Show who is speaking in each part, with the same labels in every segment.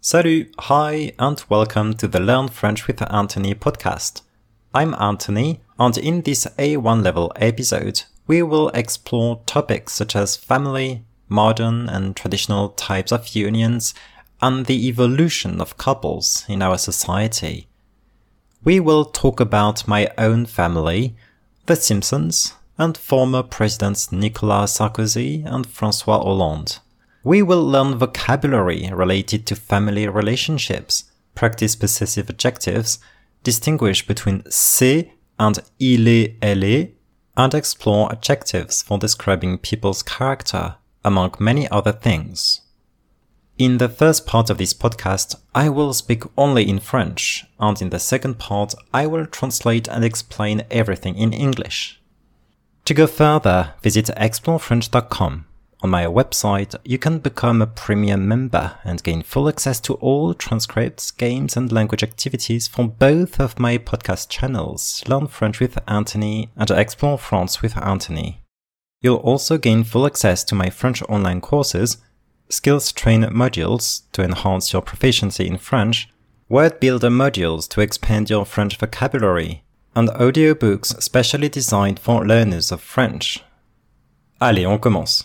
Speaker 1: Salut, hi, and welcome to the Learn French with Anthony podcast. I'm Anthony, and in this A1 level episode, we will explore topics such as family, modern and traditional types of unions, and the evolution of couples in our society. We will talk about my own family, The Simpsons, and former presidents Nicolas Sarkozy and François Hollande. We will learn vocabulary related to family relationships, practice possessive adjectives, distinguish between c'est and il est, elle est, and explore adjectives for describing people's character, among many other things. In the first part of this podcast, I will speak only in French, and in the second part, I will translate and explain everything in English. To go further, visit explorefrench.com. On my website, you can become a premium member and gain full access to all transcripts, games, and language activities for both of my podcast channels, Learn French with Anthony and Explore France with Anthony. You'll also gain full access to my French online courses, skills train modules to enhance your proficiency in French, word builder modules to expand your French vocabulary, and audiobooks specially designed for learners of French. Allez, on commence.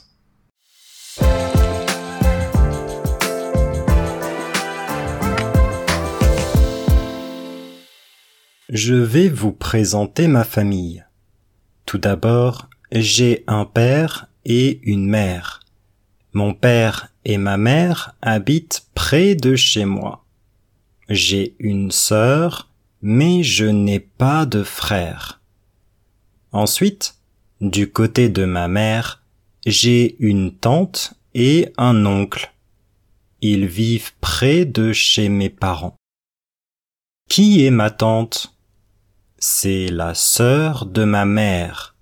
Speaker 1: Je vais vous présenter ma famille. Tout d'abord, j'ai un père et une mère. Mon père et ma mère habitent près de chez moi. J'ai une sœur, mais je n'ai pas de frère. Ensuite, du côté de ma mère, j'ai une tante et un oncle. Ils vivent près de chez mes parents. Qui est ma tante ? C'est la sœur de ma mère.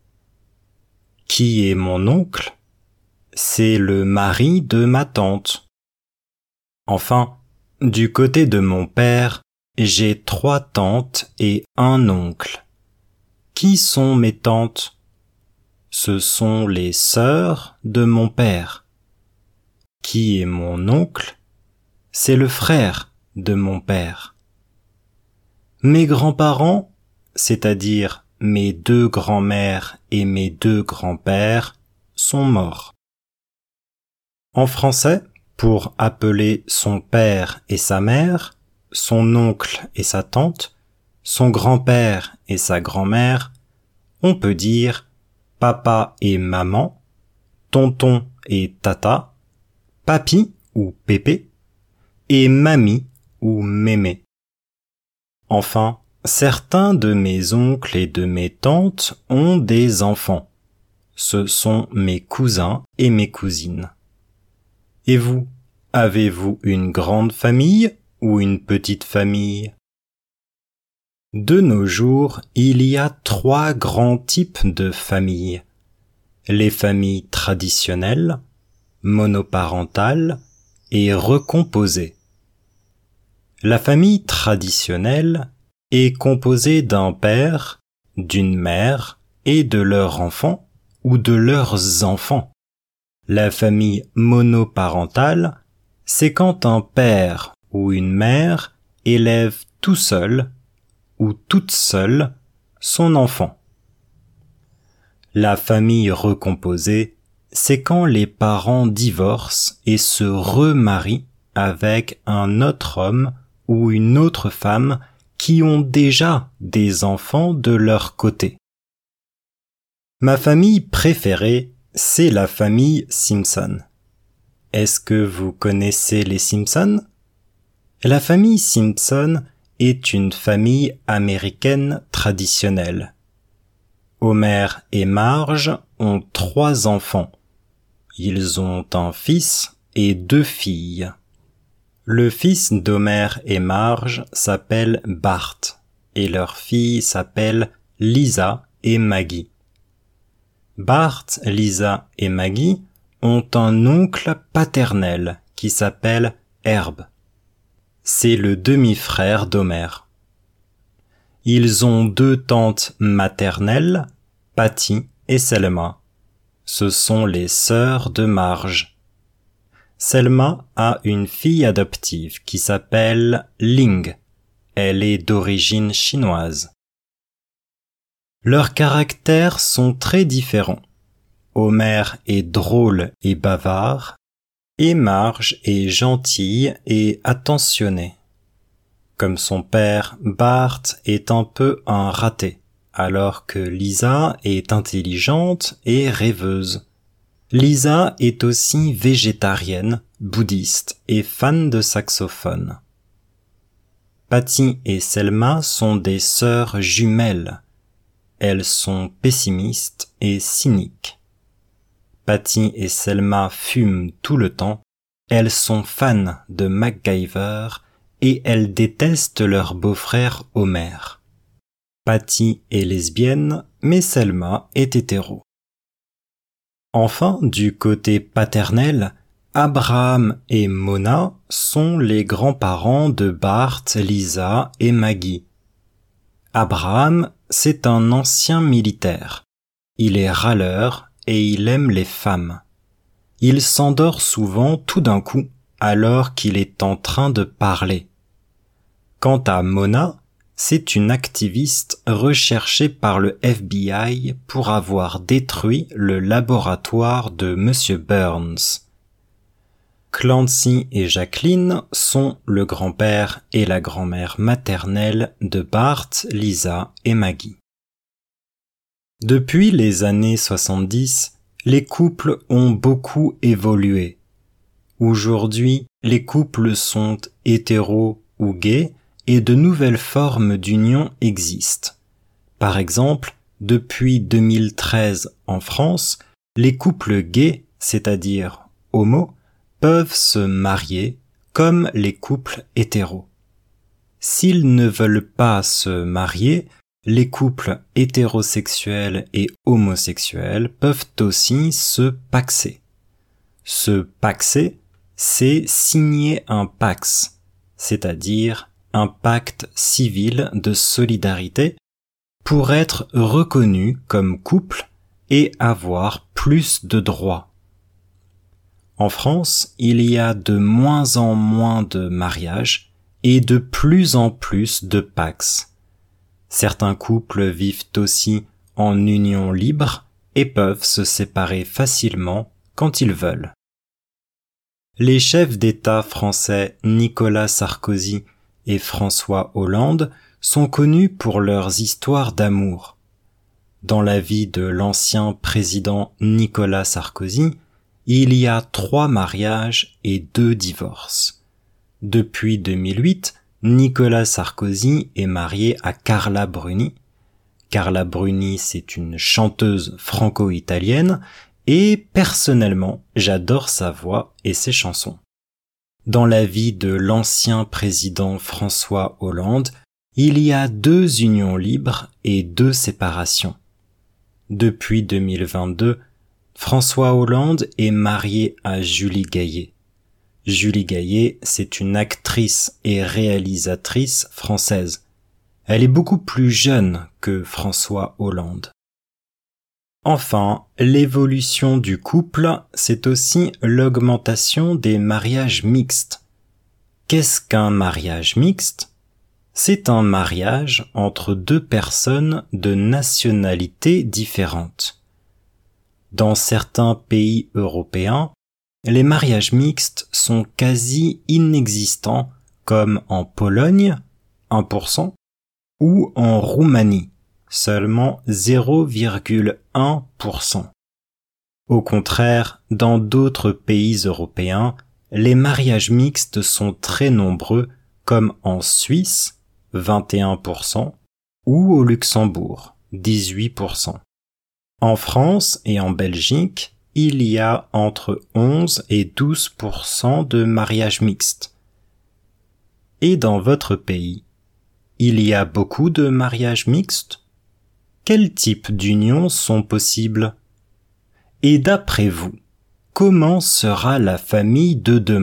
Speaker 1: Qui est mon oncle ? C'est le mari de ma tante. Enfin, du côté de mon père, j'ai 3 tantes et un oncle. Qui sont mes tantes ? Ce sont les sœurs de mon père. Qui est mon oncle ? C'est le frère de mon père. Mes grands-parents, c'est-à-dire mes 2 grands-mères et mes 2 grands-pères, sont morts. En français, pour appeler son père et sa mère, son oncle et sa tante, son grand-père et sa grand-mère, on peut dire papa et maman, tonton et tata, papi ou pépé, et mamie ou mémé. Enfin, certains de mes oncles et de mes tantes ont des enfants. Ce sont mes cousins et mes cousines. Et vous, avez-vous une grande famille ou une petite famille ? De nos jours, il y a 3 grands types de familles. Les familles traditionnelles, monoparentales et recomposées. La famille traditionnelle est composée d'un père, d'une mère et de leurs enfants ou de leurs enfants. La famille monoparentale, c'est quand un père ou une mère élève tout seul ou toute seule son enfant. La famille recomposée, c'est quand les parents divorcent et se remarient avec un autre homme ou une autre femme qui ont déjà des enfants de leur côté. Ma famille préférée, c'est la famille Simpson. Est-ce que vous connaissez les Simpsons ? La famille Simpson est une famille américaine traditionnelle. Homer et Marge ont 3 enfants. Ils ont un fils et 2 filles. Le fils d'Homer et Marge s'appelle Bart et leur fille s'appelle Lisa et Maggie. Bart, Lisa et Maggie ont un oncle paternel qui s'appelle Herb. C'est le demi-frère d'Homer. Ils ont 2 tantes maternelles, Patty et Selma. Ce sont les sœurs de Marge. Selma a une fille adoptive qui s'appelle Ling. Elle est d'origine chinoise. Leurs caractères sont très différents. Homer est drôle et bavard, et Marge est gentille et attentionnée. Comme son père, Bart est un peu un raté, alors que Lisa est intelligente et rêveuse. Lisa est aussi végétarienne, bouddhiste et fan de saxophone. Patty et Selma sont des sœurs jumelles. Elles sont pessimistes et cyniques. Patty et Selma fument tout le temps. Elles sont fans de MacGyver et elles détestent leur beau-frère Homer. Patty est lesbienne, mais Selma est hétéro. Enfin, du côté paternel, Abraham et Mona sont les grands-parents de Bart, Lisa et Maggie. Abraham, c'est un ancien militaire. Il est râleur et il aime les femmes. Il s'endort souvent tout d'un coup alors qu'il est en train de parler. Quant à Mona, c'est une activiste recherchée par le FBI pour avoir détruit le laboratoire de Monsieur Burns. Clancy et Jacqueline sont le grand-père et la grand-mère maternelle de Bart, Lisa et Maggie. Depuis les années 70, les couples ont beaucoup évolué. Aujourd'hui, les couples sont hétéros ou gays et de nouvelles formes d'union existent. Par exemple, depuis 2013 en France, les couples gays, c'est-à-dire homo, peuvent se marier comme les couples hétéros. S'ils ne veulent pas se marier, les couples hétérosexuels et homosexuels peuvent aussi se paxer. Se paxer, c'est signer un pax, c'est-à-dire un pacte civil de solidarité pour être reconnu comme couple et avoir plus de droits. En France, il y a de moins en moins de mariages et de plus en plus de pax. Certains couples vivent aussi en union libre et peuvent se séparer facilement quand ils veulent. Les chefs d'État français Nicolas Sarkozy et François Hollande sont connus pour leurs histoires d'amour. Dans la vie de l'ancien président Nicolas Sarkozy, il y a 3 mariages et 2 divorces. Depuis 2008, Nicolas Sarkozy est marié à Carla Bruni. Carla Bruni, c'est une chanteuse franco-italienne et personnellement, j'adore sa voix et ses chansons. Dans la vie de l'ancien président François Hollande, il y a 2 unions libres et 2 séparations. Depuis 2022, François Hollande est marié à Julie Gaillet. Julie Gaillet, c'est une actrice et réalisatrice française. Elle est beaucoup plus jeune que François Hollande. Enfin, l'évolution du couple, c'est aussi l'augmentation des mariages mixtes. Qu'est-ce qu'un mariage mixte ? C'est un mariage entre 2 personnes de nationalités différentes. Dans certains pays européens, les mariages mixtes sont quasi inexistants, comme en Pologne, 1%, ou en Roumanie, seulement 0,1%. Au contraire, dans d'autres pays européens, les mariages mixtes sont très nombreux, comme en Suisse, 21%, ou au Luxembourg, 18%. En France et en Belgique, il y a entre 11 et 12% de mariages mixtes. Et dans votre pays, il y a beaucoup de mariages mixtes ? Quel type d'unions sont possibles ? Et d'après vous, comment sera la famille de demain ?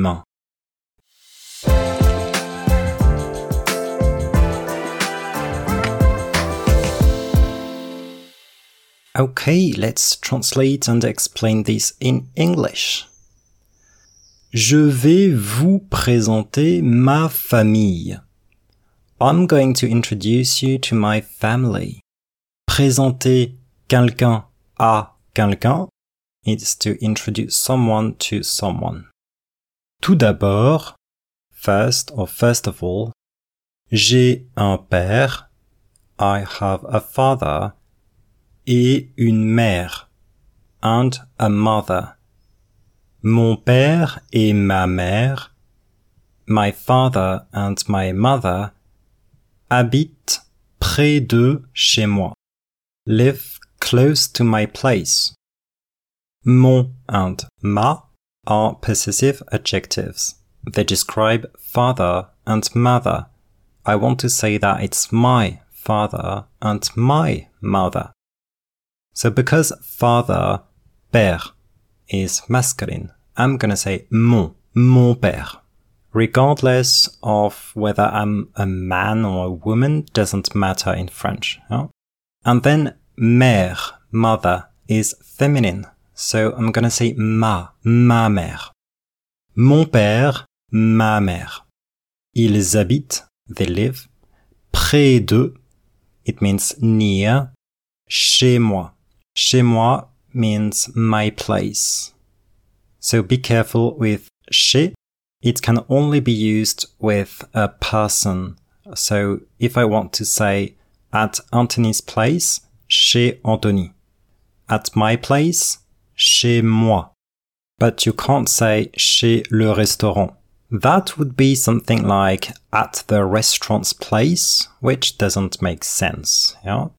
Speaker 1: Okay, let's translate and explain this in English. Je vais vous présenter ma famille. I'm going to introduce you to my family. Présenter quelqu'un à quelqu'un is to introduce someone to someone. Tout d'abord, first of all, j'ai un père, I have a father, et une mère, and a mother. Mon père et ma mère, my father and my mother, habitent près de chez moi, live close to my place. Mon and ma are possessive adjectives. They describe father and mother. I want to say that it's my father and my mother. So because father, père, is masculine, I'm gonna say mon père. Regardless of whether I'm a man or a woman, doesn't matter in French. Yeah? And then mère, mother, is feminine. So I'm gonna say ma mère. Mon père, ma mère. Ils habitent, they live, près de, it means near, chez moi. Chez moi means my place. So be careful with chez. It can only be used with a person. So if I want to say at Anthony's place, chez Anthony. At my place, chez moi. But you can't say chez le restaurant. That would be something like at the restaurant's place, which doesn't make sense. Yeah?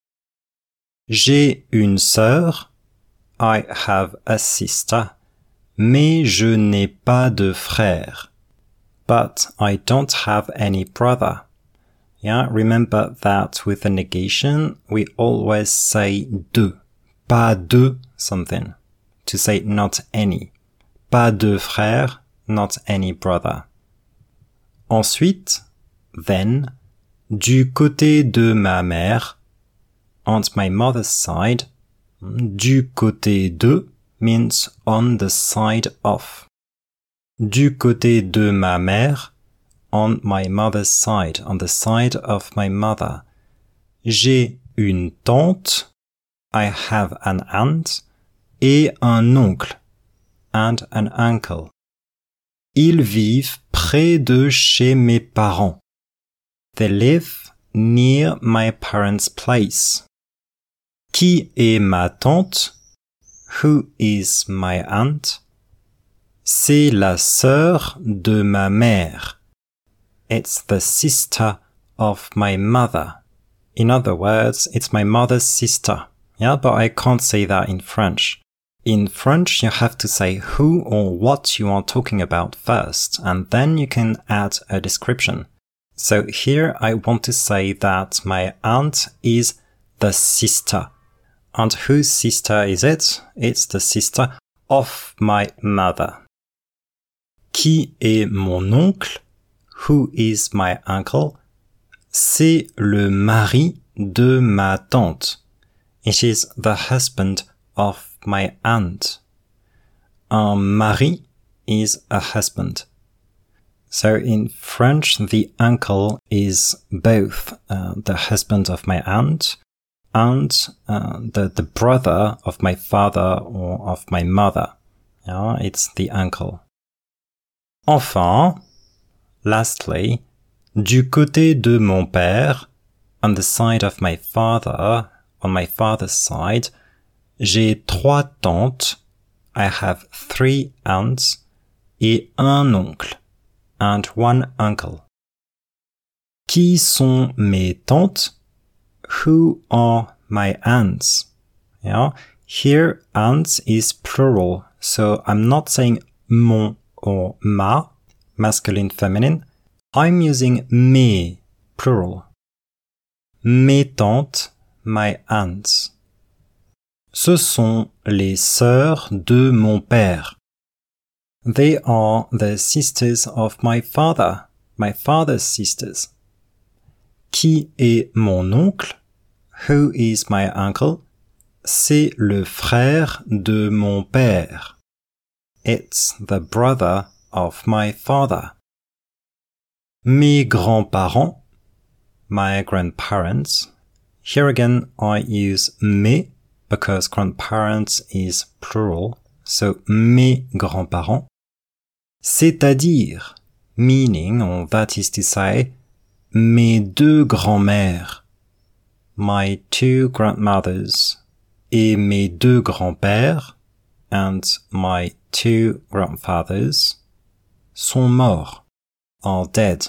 Speaker 1: J'ai une sœur. I have a sister. Mais je n'ai pas de frère. But I don't have any brother. Yeah, remember that with a negation, we always say de. Pas de something. To say not any. Pas de frère, not any brother. Ensuite, then, du côté de ma mère, on my mother's side, du côté de means on the side of. Du côté de ma mère, on my mother's side, on the side of my mother. J'ai une tante, I have an aunt, et un oncle, and an uncle. Ils vivent près de chez mes parents. They live near my parents' place. Qui est ma tante? Who is my aunt? C'est la sœur de ma mère. It's the sister of my mother. In other words, it's my mother's sister. Yeah, but I can't say that in French. In French, you have to say who or what you are talking about first, and then you can add a description. So here I want to say that my aunt is the sister. And whose sister is it? It's the sister of my mother. Qui est mon oncle? Who is my uncle? C'est le mari de ma tante. It is the husband of my aunt. Un mari is a husband. So in French, the uncle is both the husband of my aunt and the brother of my father or of my mother. Yeah, it's the uncle. Enfin, lastly, du côté de mon père, on the side of my father, on my father's side, j'ai 3 tantes, I have 3 aunts, et un oncle, and 1 uncle. Qui sont mes tantes? Who are my aunts? Yeah, here aunts is plural, so I'm not saying mon or ma, masculine, feminine. I'm using mes, plural. Mes tantes, my aunts. Ce sont les sœurs de mon père. They are the sisters of my father, my father's sisters. Qui est mon oncle? Who is my uncle? C'est le frère de mon père. It's the brother of my father. Mes grands-parents, my grandparents. Here again, I use mes because grandparents is plural. So, mes grands-parents. C'est-à-dire, meaning, or that is to say, mes deux grands-mères, my two grandmothers, et mes deux grands-pères, and my two grandfathers, sont morts, are dead.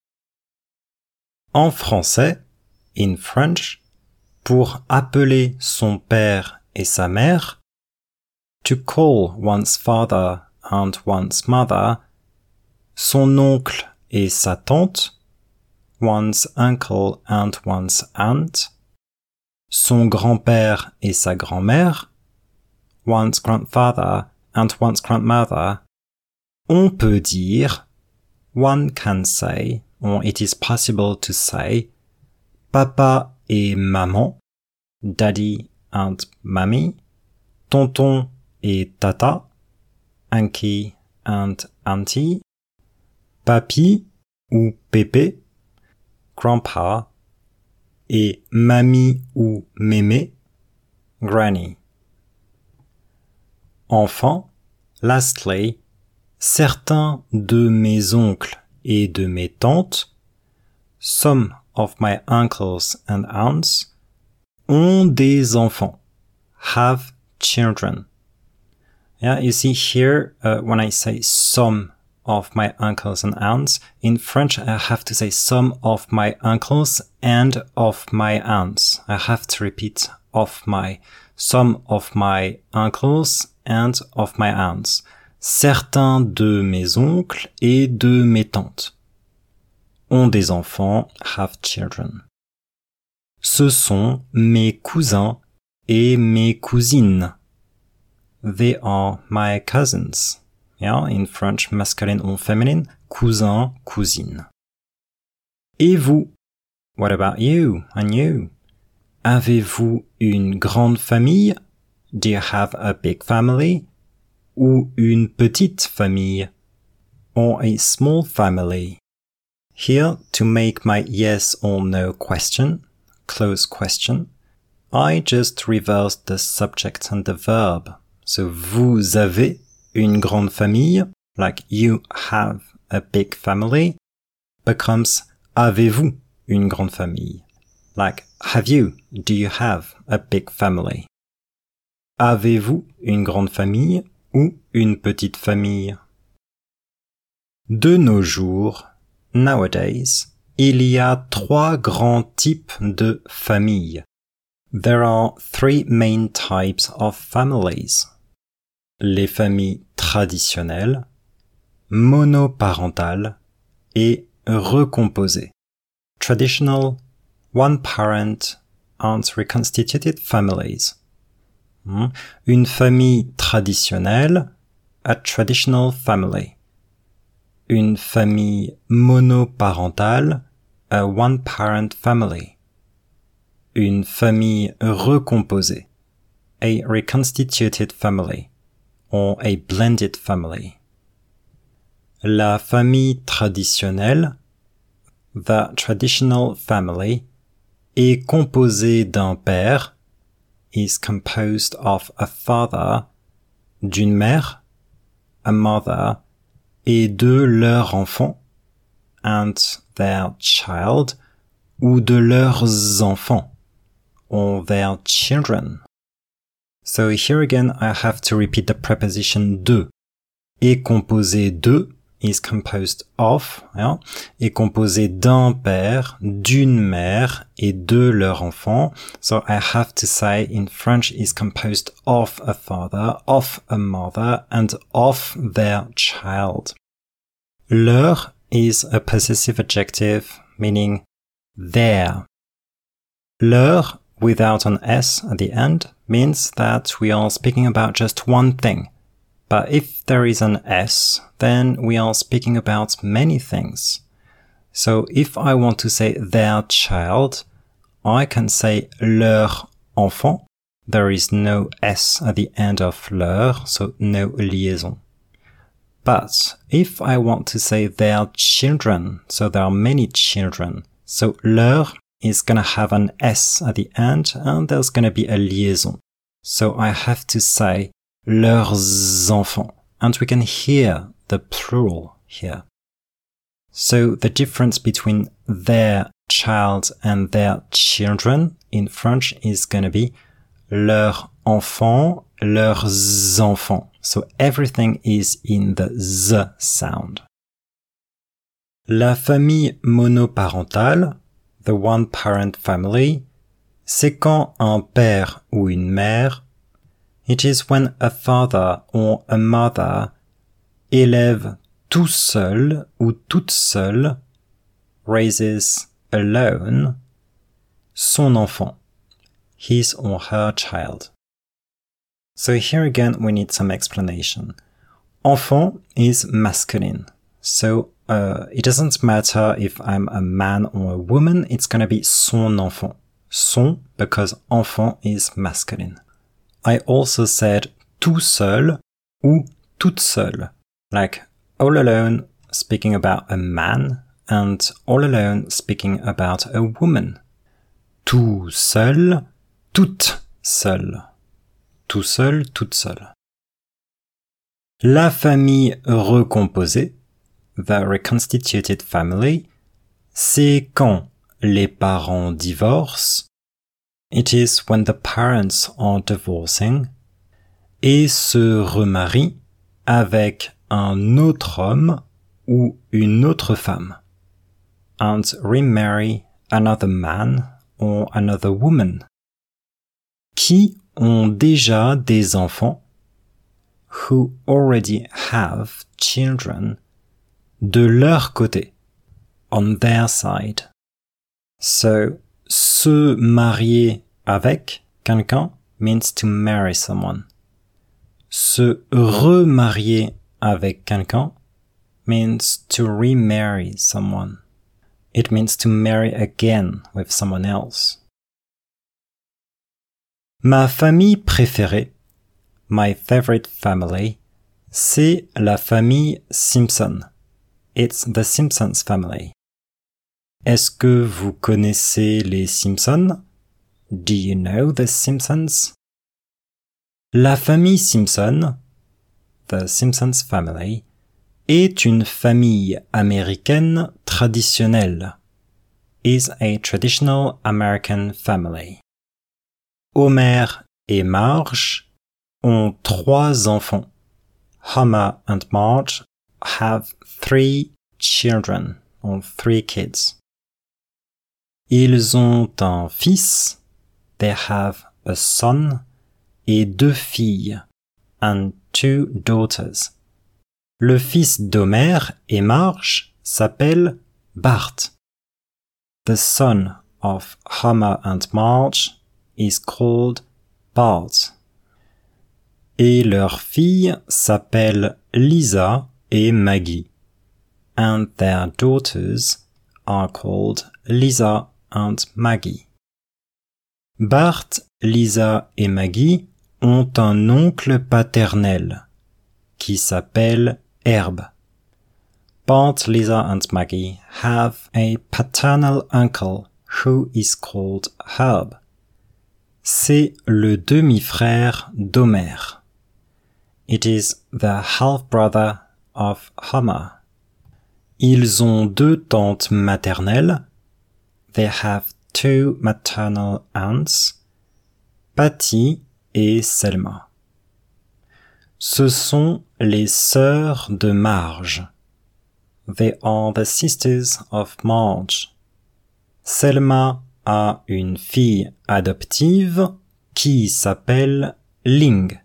Speaker 1: En français, in French, pour appeler son père et sa mère, to call one's father and one's mother, son oncle et sa tante, one's uncle and one's aunt, son grand-père et sa grand-mère, one's grandfather and one's grandmother, on peut dire, one can say, or it is possible to say, papa et maman, daddy and mommy, tonton et tata, uncle and auntie, papi ou pépé, grandpa, et mamie ou mémé, granny. Enfin, lastly, certains de mes oncles et de mes tantes, some of my uncles and aunts, ont des enfants, have children. Yeah, you see here, when I say some of my uncles and aunts, in French I have to say some of my uncles and of my aunts. I have to repeat some of my uncles and of my aunts. Certains de mes oncles et de mes tantes ont des enfants, have children. Ce sont mes cousins et mes cousines. They are my cousins. Yeah, in French, masculine or feminine, cousin, cousine. Et vous? What about you and you? Avez-vous une grande famille? Do you have a big family? Ou une petite famille? Or a small family? Here, to make my yes or no question, close question, I just reversed the subject and the verb. So, vous avez une grande famille, like you have a big family, becomes avez-vous une grande famille? Like have you, do you have a big family? Avez-vous une grande famille ou une petite famille? De nos jours, nowadays, il y a 3 grands types de familles. There are 3 main types of families. Les familles traditionnelles, monoparentales et recomposées. Traditional, one-parent and reconstituted families. Une famille traditionnelle, a traditional family. Une famille monoparentale, a one-parent family. Une famille recomposée, a reconstituted family. Or a blended family. La famille traditionnelle, the traditional family, est composée d'un père, is composed of a father, d'une mère, a mother, et de leur enfant, and their child, ou de leurs enfants, or their children. So here again, I have to repeat the preposition de. Est composé de is composed of, yeah, est composé d'un père, d'une mère et de leur enfant. So I have to say in French is composed of a father, of a mother and of their child. Leur is a possessive adjective meaning their. Leur without an S at the end means that we are speaking about just one thing. But if there is an S, then we are speaking about many things. So if I want to say their child, I can say leur enfant. There is no S at the end of leur, so no liaison. But if I want to say their children, so there are many children, so leur is going to have an S at the end and there's going to be a liaison. So I have to say leurs enfants, and we can hear the plural here. So the difference between their child and their children in French is going to be leur enfant, leurs enfants. So everything is in the Z sound. La famille monoparentale, the one-parent family, c'est quand un père ou une mère, it is when a father or a mother élève tout seul ou toute seule, raises alone, son enfant, his or her child. So here again we need some explanation. Enfant is masculine, so it doesn't matter if I'm a man or a woman, it's gonna be son enfant. Son, because enfant is masculine. I also said tout seul ou toute seule, like all alone speaking about a man and all alone speaking about a woman. Tout seul, toute seule. Tout seul, toute seule. La famille recomposée, the reconstituted family, c'est quand les parents divorcent. It is when the parents are divorcing et se remarient avec un autre homme ou une autre femme, and remarry another man or another woman, qui ont déjà des enfants, who already have children, de leur côté, on their side. So, se marier avec quelqu'un means to marry someone. Se remarier avec quelqu'un means to remarry someone. It means to marry again with someone else. Ma famille préférée, my favorite family, c'est la famille Simpson. It's the Simpsons family. Est-ce que vous connaissez les Simpsons? Do you know the Simpsons? La famille Simpson, the Simpsons family, est une famille américaine traditionnelle, is a traditional American family. Homer et Marge ont 3 enfants. Homer and Marge have 3 children, or 3 kids. Ils ont un fils, they have a son, et 2 filles, and 2 daughters. Le fils d'Homer et Marge s'appelle Bart. The son of Homer and Marge is called Bart. Et leurs filles s'appellent Lisa et Maggie. And their daughters are called Lisa and Maggie. Bart, Lisa et Maggie ont un oncle paternel qui s'appelle Herb. Bart, Lisa and Maggie have a paternal uncle who is called Herb. C'est le demi-frère d'Homer. It is the half-brother of Homer. Ils ont 2 tantes maternelles. They have 2 maternal aunts, Patty et Selma. Ce sont les sœurs de Marge. They are the sisters of Marge. Selma a une fille adoptive qui s'appelle Ling.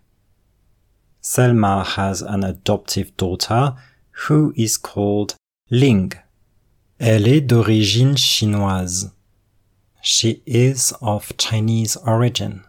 Speaker 1: Selma has an adoptive daughter who is called Ling. Elle est d'origine chinoise. She is of Chinese origin.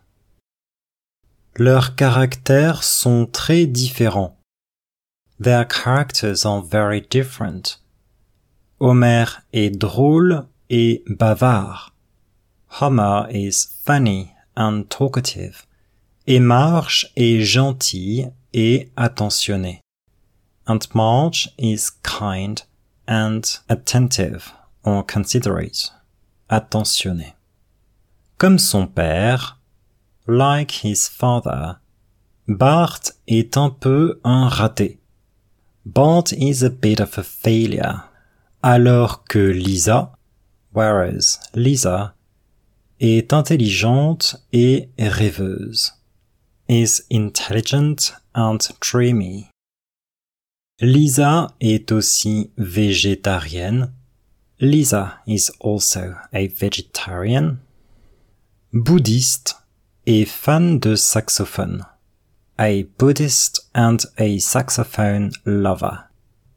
Speaker 1: Leurs caractères sont très différents. Their characters are very different. Homer est drôle et bavard. Homer is funny and talkative. Et Marge est gentille et attentionnée. and Marge is kind and attentive or considerate, attentionné. Comme son père, like his father, Bart est un peu un raté. Bart is a bit of a failure, alors que Lisa, whereas Lisa, est intelligente et rêveuse, is intelligent and dreamy. Lisa est aussi végétarienne. Lisa is also a vegetarian. Bouddhiste et fan de saxophone. A Buddhist and a saxophone lover.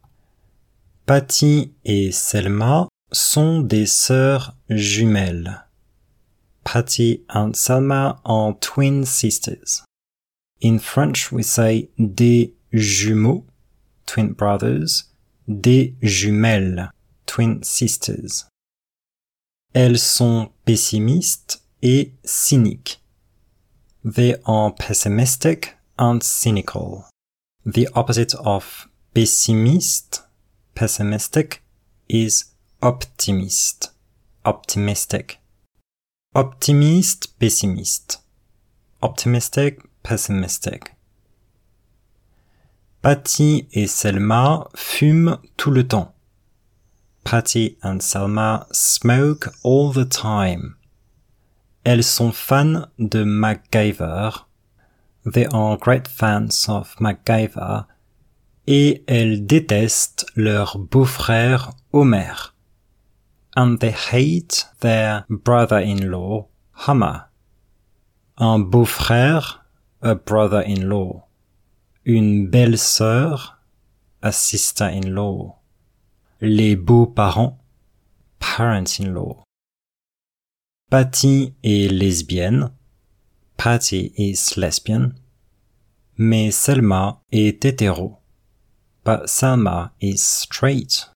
Speaker 1: Patty et Selma sont des sœurs jumelles. Patty and Selma are twin sisters. In French, we say des jumeaux, twin brothers, des jumelles, twin sisters. Elles sont pessimistes et cyniques. They are pessimistic and cynical. The opposite of pessimist, pessimistic, is optimist, optimistic. Optimiste, pessimiste. Optimistic, pessimistic. Patty et Selma fument tout le temps. Patty and Selma smoke all the time. Elles sont fans de MacGyver. They are great fans of MacGyver. Et elles détestent leur beau-frère Homer. And they hate their brother-in-law, Homer. Un beau-frère, a brother-in-law. Une belle-sœur, a sister-in-law. Les beaux-parents, parents-in-law. Patty est lesbienne. Patty is lesbian. Mais Selma est hétéro. But Selma is straight.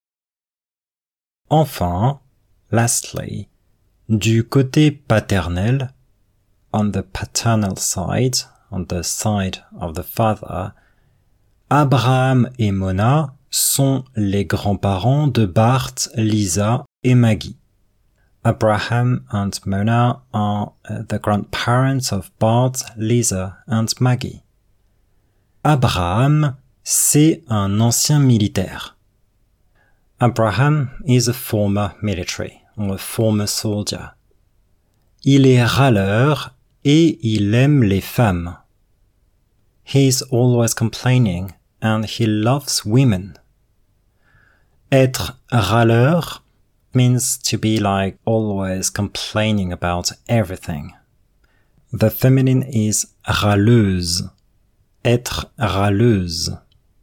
Speaker 1: Enfin, lastly, du côté paternel, on the paternal side, on the side of the father, Abraham et Mona sont les grands-parents de Bart, Lisa et Maggie. Abraham and Mona are the grandparents of Bart, Lisa and Maggie. Abraham, c'est un ancien militaire. Abraham is a former military, or a former soldier. Il est râleur et il aime les femmes. He's always complaining and he loves women. Être râleur means to be like always complaining about everything. The feminine is râleuse. Être râleuse.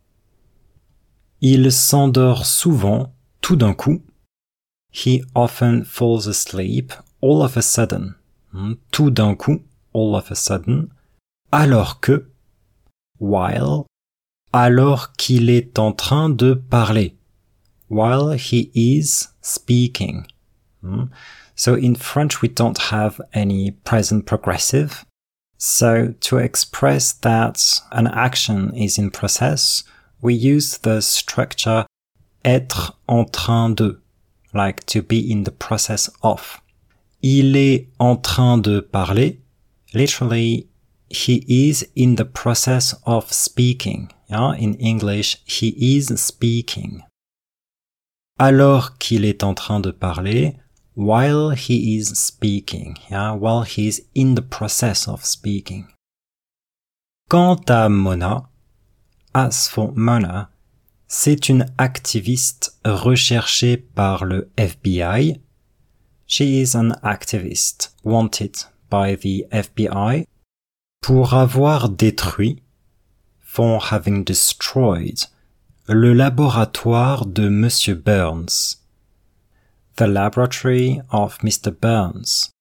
Speaker 1: Il s'endort souvent, tout d'un coup. He often falls asleep, all of a sudden. Tout d'un coup, all of a sudden. Alors que, while, alors qu'il est en train de parler. While he is speaking. So in French we don't have any present progressive. So to express that an action is in process, we use the structure être en train de, like to be in the process of. Il est en train de parler. Literally, he is in the process of speaking. Yeah? In English, he is speaking. Alors qu'il est en train de parler, while he is speaking, yeah? While he is in the process of speaking. Quant à Mona, as for Mona, c'est une activiste recherchée par le FBI. She is an activist wanted by the FBI pour avoir détruit, for having destroyed, le laboratoire de Monsieur Burns. The laboratory of Mr. Burns.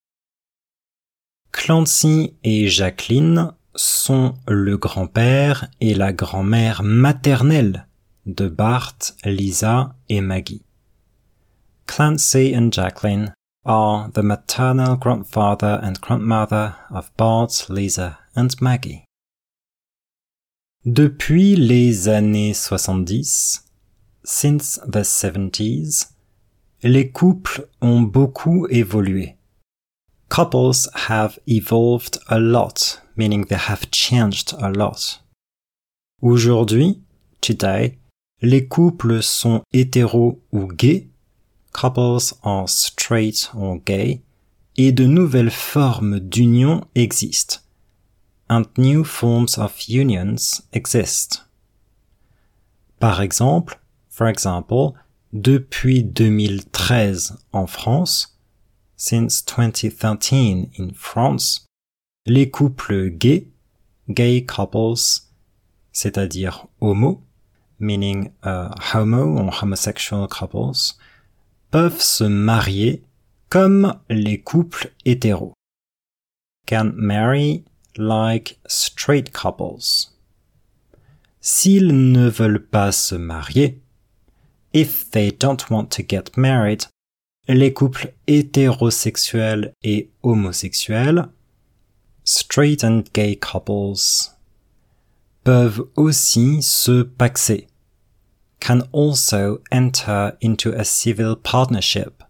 Speaker 1: Clancy et Jacqueline sont le grand-père et la grand-mère maternelle de Bart, Lisa et Maggie. Clancy and Jacqueline are the maternal grandfather and grandmother of Bart, Lisa and Maggie. Depuis les années 70, since the 70s, les couples ont beaucoup évolué. Couples have evolved a lot, meaning they have changed a lot. Aujourd'hui, today, les couples sont hétéros ou gays, couples are straight or gay, et de nouvelles formes d'union existent, and new forms of unions exist. Par exemple, for example, depuis 2013 en France, since 2013 in France, les couples gays, gay couples, c'est-à-dire homo, meaning homo or homosexual couples, peuvent se marier comme les couples hétéros, can marry like straight couples. S'ils ne veulent pas se marier, if they don't want to get married, les couples hétérosexuels et homosexuels, straight and gay couples, peuvent aussi se paxer, can also enter into a civil partnership.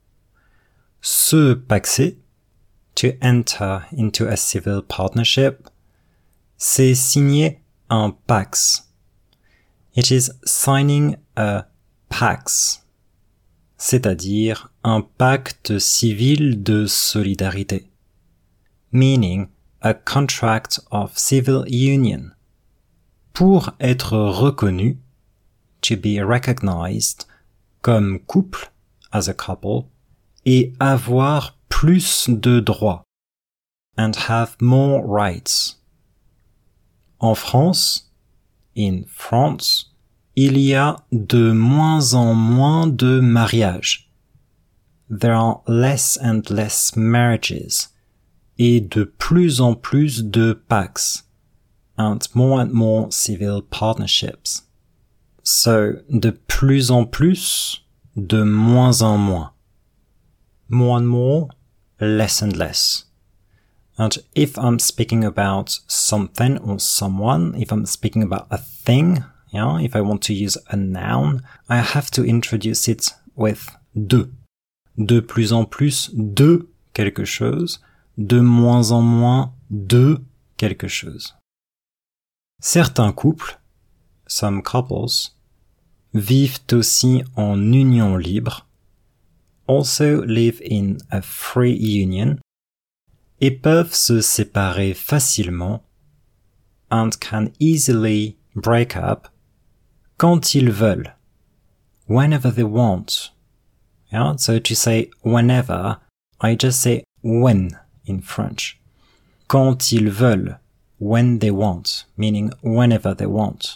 Speaker 1: Se paxer, to enter into a civil partnership, c'est signer un pax. It is signing a pax, c'est-à-dire un pacte civil de solidarité, meaning a contract of civil union. Pour être reconnu, to be recognized, comme couple, as a couple, et avoir plus de droits, and have more rights. En France, in France, il y a de moins en moins de mariages. There are less and less marriages, et de plus en plus de pax, and more civil partnerships. So, de plus en plus, de moins en moins. More and more, less and less. And if I'm speaking about something or someone, if I'm speaking about a thing, if I want to use a noun, I have to introduce it with de. De plus en plus de quelque chose, de moins en moins de quelque chose. Certains couples, some couples, vivent aussi en union libre, also live in a free union, et peuvent se séparer facilement, and can easily break up, quand ils veulent, whenever they want. Yeah? So to say whenever, I just say when in French. Quand ils veulent, when they want, meaning whenever they want.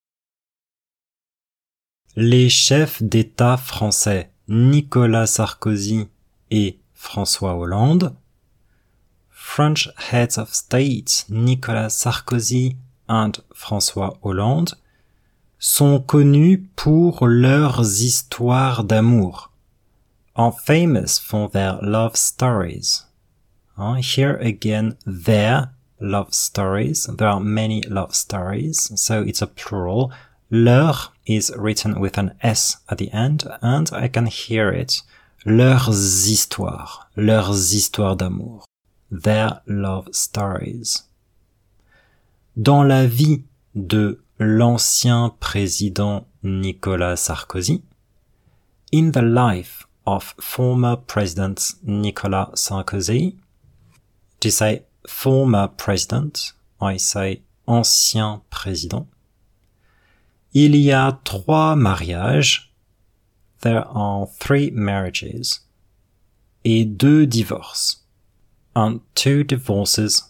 Speaker 1: Les chefs d'État français Nicolas Sarkozy et François Hollande, French heads of state Nicolas Sarkozy and François Hollande, sont connus pour leurs histoires d'amour, are famous for their love stories. Here again, their love stories. There are many love stories, so it's a plural. Leur is written with an S at the end, and I can hear it. Leurs histoires d'amour. Their love stories. Dans la vie de l'ancien président Nicolas Sarkozy, in the life of former President Nicolas Sarkozy, to say former president, I say ancien président, il y a 3 mariages, there are 3 marriages, et 2 divorces, and 2 divorces.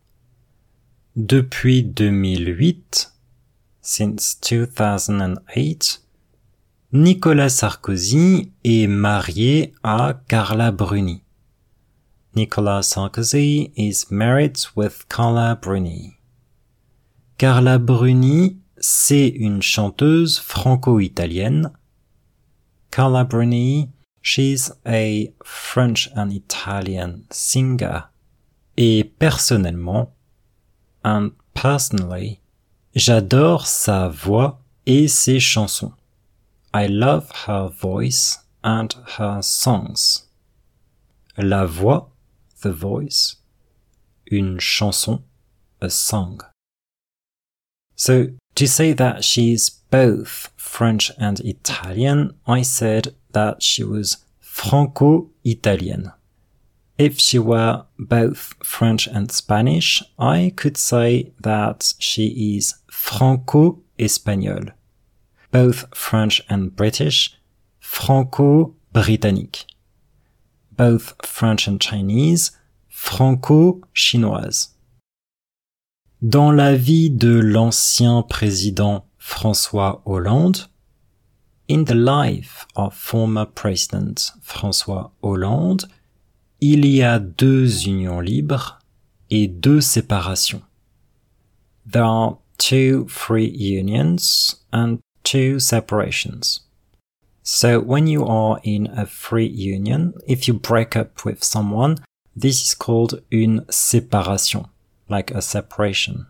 Speaker 1: Depuis 2008, since 2008, Nicolas Sarkozy est marié à Carla Bruni. Nicolas Sarkozy is married with Carla Bruni. Carla Bruni, c'est une chanteuse franco-italienne. Carla Bruni, she's a French and Italian singer. Et personnellement, and personally, J'adore sa voix et ses chansons. I love her voice and her songs. La voix, the voice. Une chanson, a song. So, to say that she's both French and Italian, I said that she was Franco-Italienne. If she were both French and Spanish, I could say that she is Franco-Espagnole. Both French and British, Franco-Britannique. Both French and Chinese, franco-chinoise. Dans la vie de l'ancien président François Hollande, in the life of former President François Hollande, il y a 2 unions libres et 2 séparations. There are 2 free unions and 2 separations. So when you are in a free union, if you break up with someone, this is called une séparation, like a separation.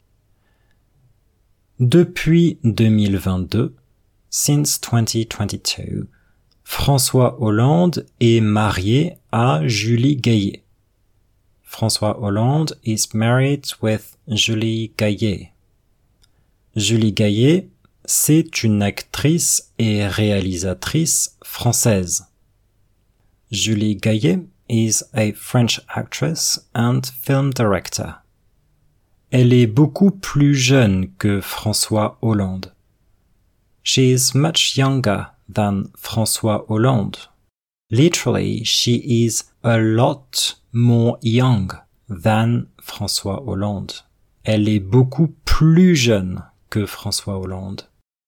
Speaker 1: Depuis 2022, since 2022, François Hollande est marié à Julie Gaillet. François Hollande is married with Julie Gaillet. Julie Gaillet, c'est une actrice et réalisatrice française. Julie Gaillet is a French actress and film director. Elle est beaucoup plus jeune que François Hollande. She is much younger than François Hollande. Literally, she is a lot more young than François Hollande. Elle est beaucoup plus jeune que François Hollande.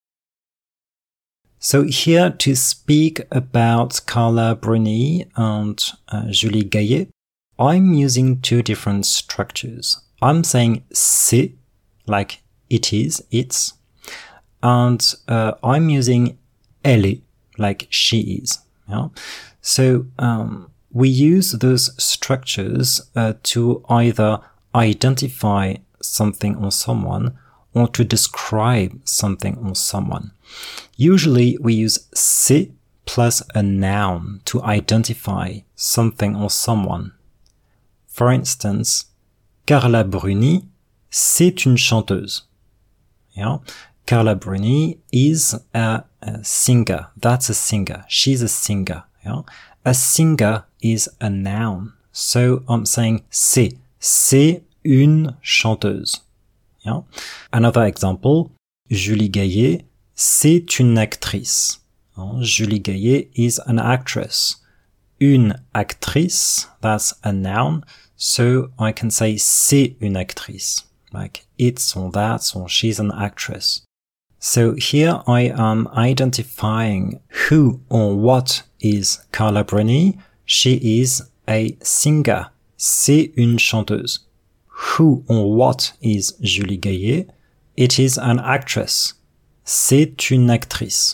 Speaker 1: So here to speak about Carla Bruni and Julie Gaillet, I'm using 2 different structures. I'm saying c'est, like it is, it's, and I'm using elle est, like she is. Yeah? So we use those structures to either identify something or someone or to describe something or someone. Usually we use c'est plus a noun to identify something or someone. For instance, Carla Bruni, c'est une chanteuse. Yeah? Carla Bruni is a singer. That's a singer. She's a singer. Yeah? A singer is a noun. So I'm saying c'est une chanteuse. Yeah? Another example, Julie Gaillet, c'est une actrice. Julie Gaillet is an actress. Une actrice, that's a noun. So I can say c'est une actrice. Like it's or that's or she's an actress. So here I am identifying who or what is Carla Bruni. She is a singer. C'est une chanteuse. Who or what is Julie Gaillet? It is an actress. C'est une actrice.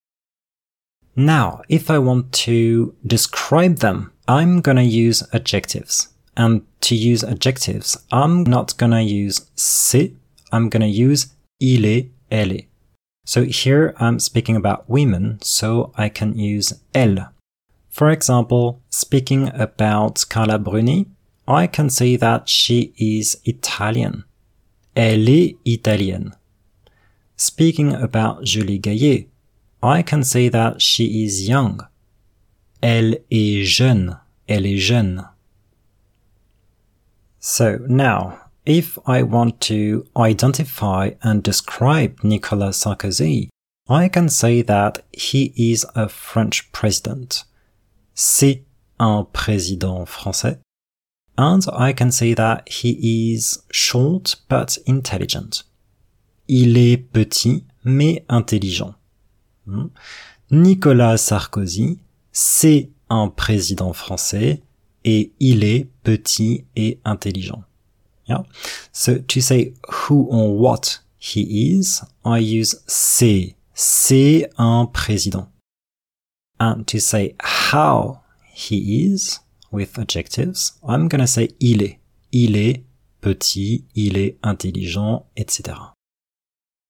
Speaker 1: Now, if I want to describe them, I'm gonna use adjectives. And to use adjectives, I'm not gonna use c'est, I'm gonna use il est, elle est. So here I'm speaking about women, so I can use elle. For example, speaking about Carla Bruni, I can say that she is Italian. Elle est italienne. Speaking about Julie Gaillet, I can say that she is young. Elle est jeune. Elle est jeune. So now, if I want to identify and describe Nicolas Sarkozy, I can say that he is a French president. C'est un président français. And I can say that he is short but intelligent. Il est petit mais intelligent. Nicolas Sarkozy, c'est un président français et il est petit et intelligent. Yeah? So to say who or what he is, I use c'est. C'est un président. And to say how he is, with adjectives, I'm gonna say il est. Il est petit, il est intelligent, etc.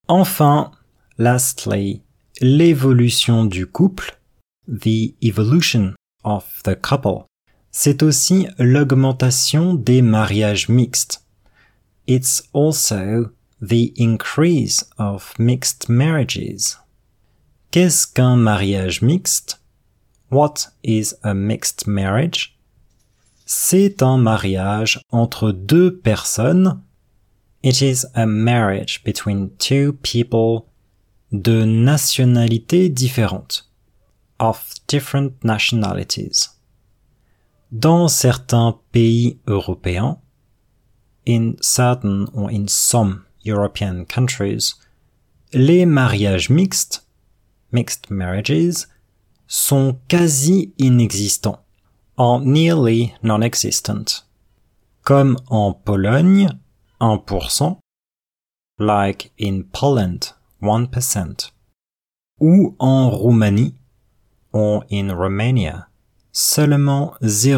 Speaker 1: Enfin, lastly, l'évolution du couple, the evolution of the couple, c'est aussi l'augmentation des mariages mixtes. It's also the increase of mixed marriages. Qu'est-ce qu'un mariage mixte? What is a mixed marriage? C'est un mariage entre deux personnes. It is a marriage between two people de nationalités différentes, of different nationalities. Dans certains pays européens, in certain or in some European countries, les mariages mixtes, mixed marriages, sont quasi inexistants, are nearly non-existent. Comme en Pologne, 1%, like in Poland, 1%, ou en Roumanie, or in Romania, seulement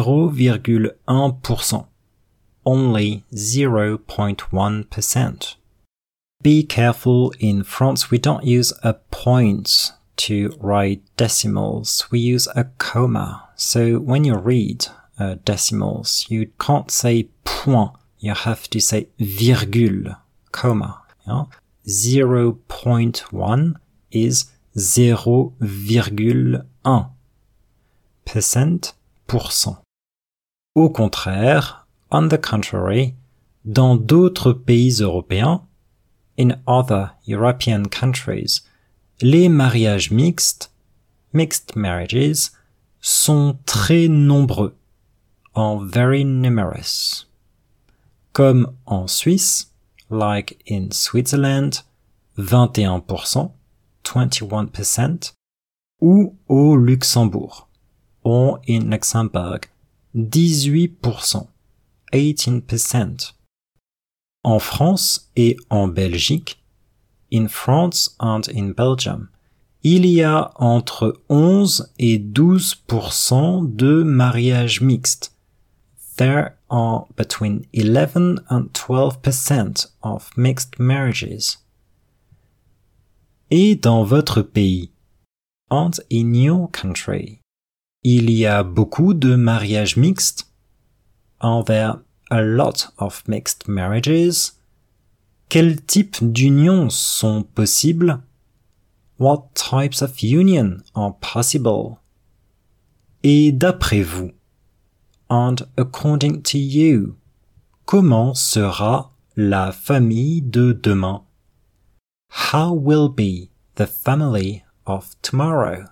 Speaker 1: 0,1%, only 0.1%. Be careful, in France we don't use a point to write decimals, we use a comma. So when you read decimals, you can't say point, you have to say virgule, comma. Yeah? 0.1 is 0,1%. Au contraire, on the contrary, dans d'autres pays européens, in other European countries, les mariages mixtes, mixed marriages, sont très nombreux, are very numerous. Comme en Suisse, like in Switzerland, 21%, 21%, ou au Luxembourg, or in Luxembourg, 18%, 18%. En France et en Belgique, in France and in Belgium, il y a entre 11 et 12% de mariages mixtes. There are between 11 and 12% of mixed marriages. Et dans votre pays, and in your country, il y a beaucoup de mariages mixtes? Are there a lot of mixed marriages? Quels types d'unions sont possibles? What types of union are possible? Et d'après vous, and according to you, comment sera la famille de demain? How will be the family of tomorrow?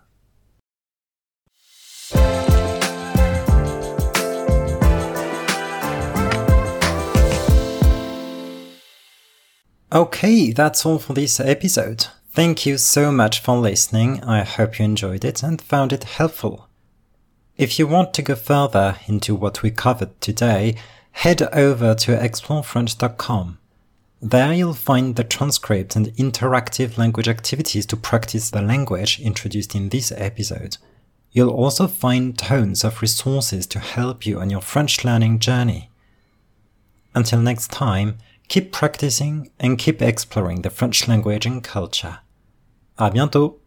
Speaker 1: Okay, that's all for this episode. Thank you so much for listening. I hope you enjoyed it and found it helpful. If you want to go further into what we covered today, head over to explorefrench.com. There you'll find the transcript and interactive language activities to practice the language introduced in this episode. You'll also find tons of resources to help you on your French learning journey. Until next time, keep practicing and keep exploring the French language and culture. À bientôt!